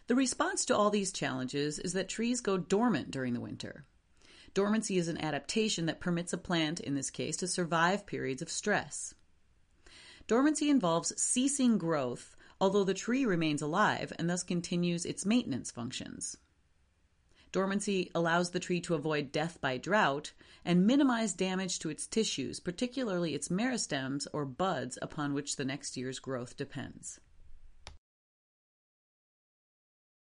The response to all these challenges is that trees go dormant during the winter. Dormancy is an adaptation that permits a plant, in this case, to survive periods of stress. Dormancy involves ceasing growth, although the tree remains alive and thus continues its maintenance functions. Dormancy allows the tree to avoid death by drought and minimize damage to its tissues, particularly its meristems or buds upon which the next year's growth depends.